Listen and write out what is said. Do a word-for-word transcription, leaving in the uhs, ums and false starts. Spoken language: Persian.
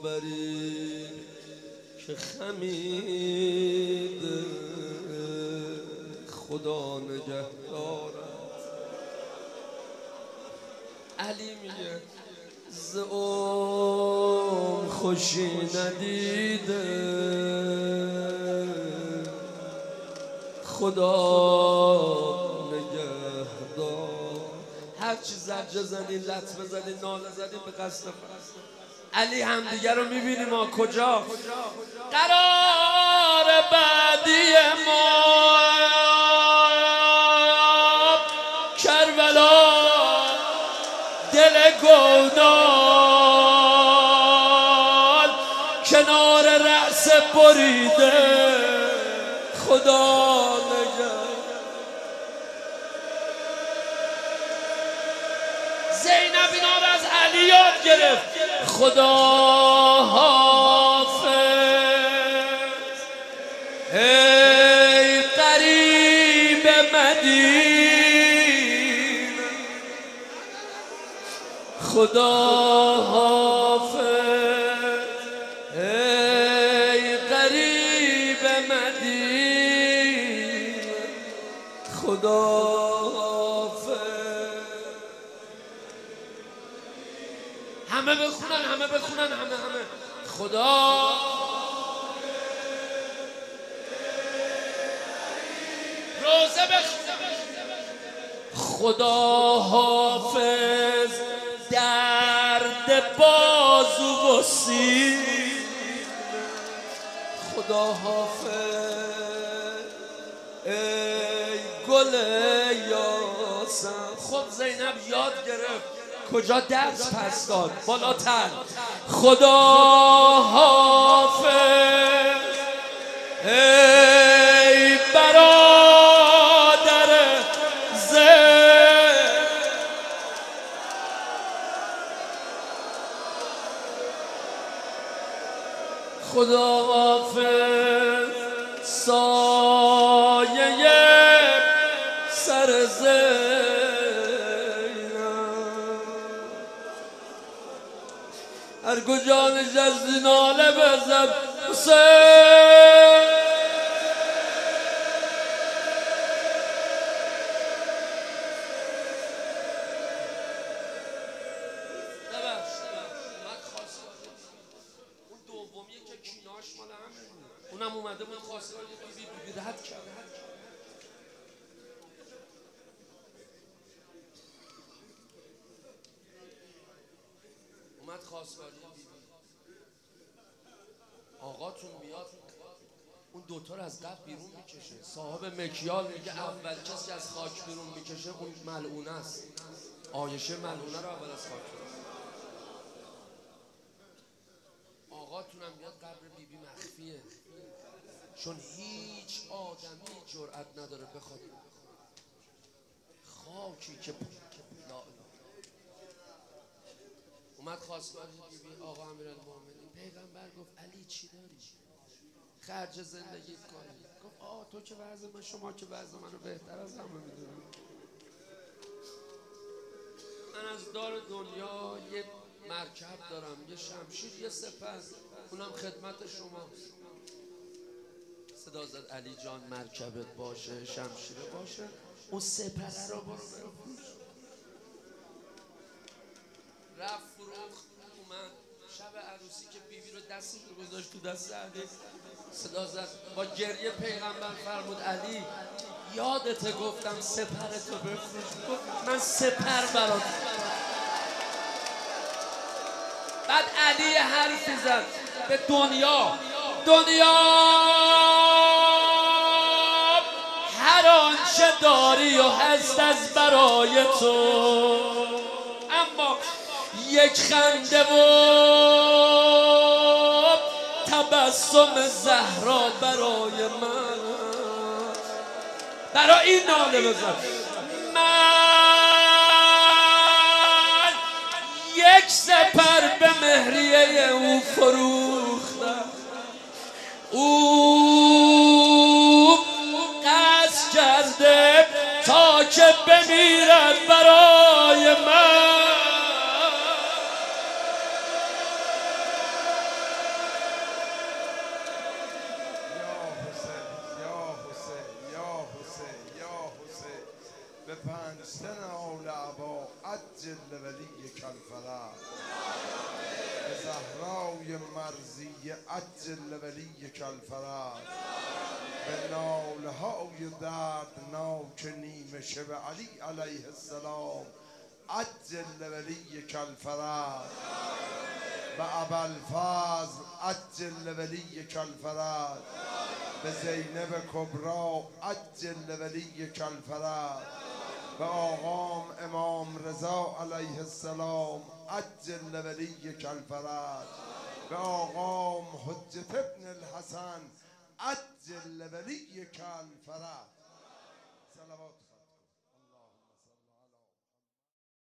خاوری که خمید خدا نگهدارد. علی میگه ز عمر خوشی ندیده خدا نگهدار. هر چی زجه زدین، لطمه زدین، ناله زدین به قصد فرست علی همدیگه رو میبینیم ما کجا قرار بعدی ما کربلا دل گودال کنار رأس بریده خدا نگه. زینب اینا رو از علی یاد گرفت. خدا حافظ ای قریب مدینه خدا حافظ ای قریب مدینه خدا همه بخونن همه بخونن همه همه خدا روزه بخونن خدا حافظ درد بازو و سینه خدا حافظ ای گل یاسم. خب زینب یاد گرفت کجا درس پس داد بالاتر. خدا حافظ ای برادر زین خدا حافظ سایه سر زین هر کجا نشستی ناله بزن حسین. اون دومیه که کیناش مال همه اونم اومده بود خواستگار بی بی بی رد کرد. اومد خواستگاری آقاتون بیاد اون دوتا رو از قبل بیرون میکشه. صاحب مکیال میگه اول کسی از خاک بیرون میکشه اون ملعونه است. عایشه ملعونه رو اول از خاک بیرون. آقاتون هم بیاد قبر بیبی مخفیه چون هیچ آدمی جرأت نداره بخواد خاکی که لا اومد خواستگاری بیبی آقا امیرالمومنین پیغمبر گفت علی چی داری؟ خرج زندگیت کنی. گفت آه تو که وضع من شما که وضع منو بهتر از همه میدونم. من از دار دنیا یه مرکب دارم یه شمشیر یه سپر اونم خدمت شماست. صدا زد علی جان مرکبت باشه شمشیره باشه اون سپره رو برو بفروش. رفت فروخت اومد شب عروسی که بیبی رو دستش رو گذاشت تو دست علی صدا زد با گریه پیغمبر فرمود علی یادته گفتم سپرتو بفروش. گفت من سپر برات. بعد علی حرفی زد به دنیا دنیا هر آنچه داری و هست از برای تو اما یک خنده و تبسم زهرا برای من. برای این ناله بزن من یک سپر به مهریه او فروختم. او قصد کرده تا که بمیرد برای من. عجل ولی کالفرج به زهرای مرضیه عجل ولی کالفرج به ناله های دردناک نیمه شب علی علیه السلام عجل ولی کالفرج به ابوالفضل عجل ولی کالفرج به زینب کبرا عجل ولی کالفرج به آقام امام رضا علیه السلام عجل ولی کالفرج به آقام حجت ابن الحسن عجل ولی کالفرج. صلوات